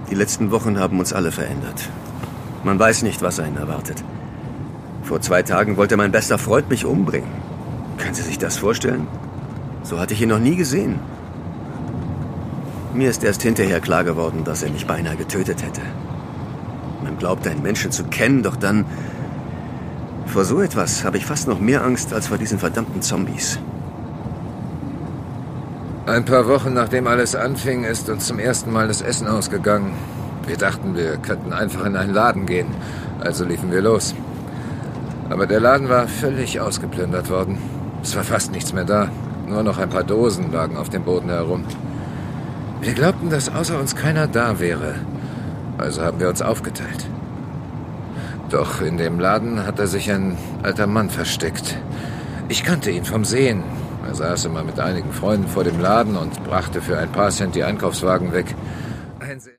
Die letzten Wochen haben uns alle verändert. Man weiß nicht, was einen erwartet. Vor 2 Tagen wollte mein bester Freund mich umbringen. Können Sie sich das vorstellen? So hatte ich ihn noch nie gesehen. Mir ist erst hinterher klar geworden, dass er mich beinahe getötet hätte. Man glaubt, einen Menschen zu kennen, doch dann... Vor so etwas habe ich fast noch mehr Angst als vor diesen verdammten Zombies. Ein paar Wochen nachdem alles anfing, ist uns zum ersten Mal das Essen ausgegangen. Wir dachten, wir könnten einfach in einen Laden gehen. Also liefen wir los. Aber der Laden war völlig ausgeplündert worden. Es war fast nichts mehr da. Nur noch ein paar Dosen lagen auf dem Boden herum. Wir glaubten, dass außer uns keiner da wäre. Also haben wir uns aufgeteilt. Doch in dem Laden hatte sich ein alter Mann versteckt. Ich kannte ihn vom Sehen. Er saß immer mit einigen Freunden vor dem Laden und brachte für ein paar Cent die Einkaufswagen weg.